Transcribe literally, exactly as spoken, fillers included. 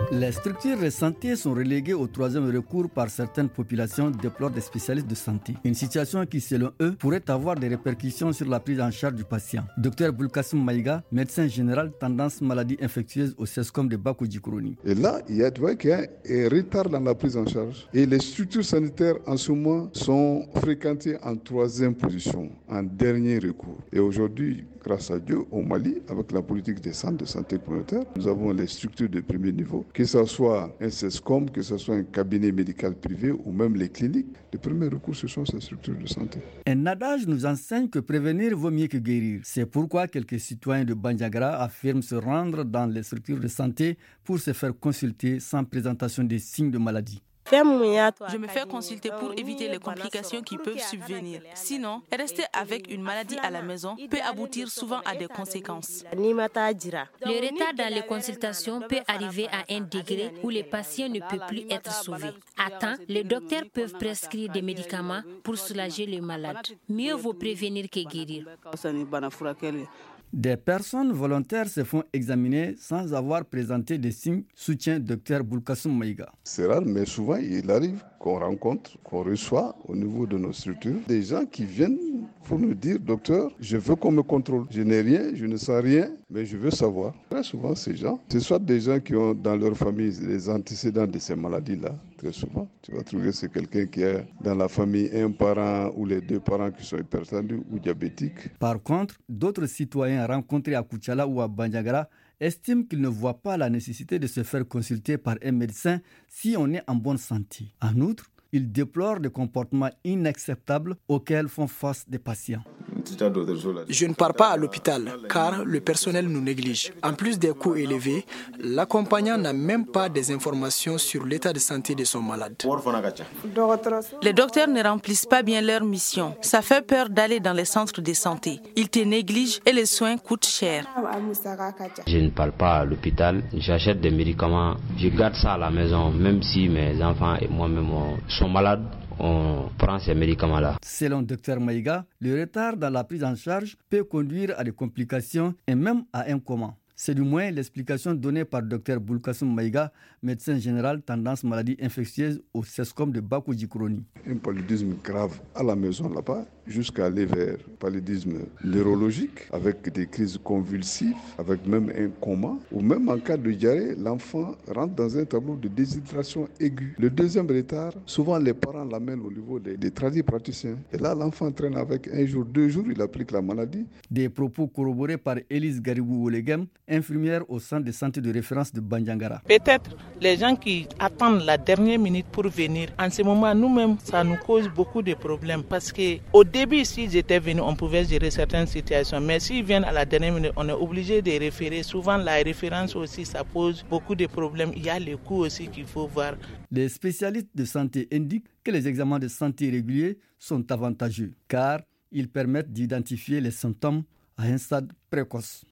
Les structures de santé sont reléguées au troisième recours par certaines populations, déplorent des spécialistes de santé. Une situation qui, selon eux, pourrait avoir des répercussions sur la prise en charge du patient. Docteur Boulkassoum Maïga, médecin général tendance maladies infectieuses au CESCOM de Bakou-Djikorouni. Et là, il y a, tu vois, qu'il y a un retard dans la prise en charge. Et les structures sanitaires, en ce moment, sont fréquentées en troisième position, en dernier recours. Et aujourd'hui, grâce à Dieu, au Mali, avec la politique des centres de santé communautaire, nous avons les structures de premier niveau, que ce soit un CESCOM, que ce soit un cabinet médical privé ou même les cliniques. Le premier recours, ce sont ces structures de santé. Un adage nous enseigne que prévenir vaut mieux que guérir. C'est pourquoi quelques citoyens de Bandiagara affirment se rendre dans les structures de santé pour se faire consulter sans présentation des signes de maladie. Je me fais consulter pour éviter les complications qui peuvent subvenir. Sinon, rester avec une maladie à la maison peut aboutir souvent à des conséquences. Le retard dans les consultations peut arriver à un degré où les patients ne peuvent plus être sauvés. À temps, les docteurs peuvent prescrire des médicaments pour soulager les malades. Mieux vaut prévenir que guérir. Des personnes volontaires se font examiner sans avoir présenté des signes, soutient Dr Boulkassoum Maïga. C'est rare, mais souvent il arrive qu'on rencontre, qu'on reçoit au niveau de nos structures, des gens qui viennent pour nous dire, docteur, je veux qu'on me contrôle. Je n'ai rien, je ne sens rien, mais je veux savoir. Très souvent, ces gens, ce sont des gens qui ont dans leur famille les antécédents de ces maladies-là. Très souvent, tu vas trouver que c'est quelqu'un qui a dans la famille un parent ou les deux parents qui sont hypertendus ou diabétiques. Par contre, d'autres citoyens rencontrés à Koutiala ou à Bandiagara estiment qu'ils ne voient pas la nécessité de se faire consulter par un médecin si on est en bonne santé. En outre, ils déplorent des comportements inacceptables auxquels font face des patients. Je ne pars pas à l'hôpital car le personnel nous néglige. En plus des coûts élevés, l'accompagnant n'a même pas des informations sur l'état de santé de son malade. Les docteurs ne remplissent pas bien leur mission. Ça fait peur d'aller dans les centres de santé. Ils te négligent et les soins coûtent cher. Je ne pars pas à l'hôpital, j'achète des médicaments, je garde ça à la maison, même si mes enfants et moi-même sont malades. On prend ces médicaments-là. Selon Dr Maïga, le retard dans la prise en charge peut conduire à des complications et même à un coma. C'est du moins l'explication donnée par Dr Boulkassoum Maïga, médecin général tendance maladies infectieuses au CESCOM de Bakou-Djikorouni. Un paludisme grave à la maison là-bas, jusqu'à aller vers paludisme neurologique, avec des crises convulsives, avec même un coma, ou même en cas de diarrhée, l'enfant rentre dans un tableau de déshydratation aiguë. Le deuxième retard, souvent les parents l'amènent au niveau des, des tradipraticiens. Et là, l'enfant traîne avec un jour, deux jours, il applique la maladie. Des propos corroborés par Élise Garibou-Olegem, infirmière au centre de santé de référence de Bandiagara. Peut-être les gens qui attendent la dernière minute pour venir, en ce moment, nous-mêmes, ça nous cause beaucoup de problèmes. Parce qu'au début, s'ils étaient venus, on pouvait gérer certaines situations. Mais s'ils viennent à la dernière minute, on est obligé de référer. Souvent, la référence aussi, ça pose beaucoup de problèmes. Il y a les coûts aussi qu'il faut voir. Les spécialistes de santé indiquent que les examens de santé réguliers sont avantageux, car ils permettent d'identifier les symptômes à un stade précoce.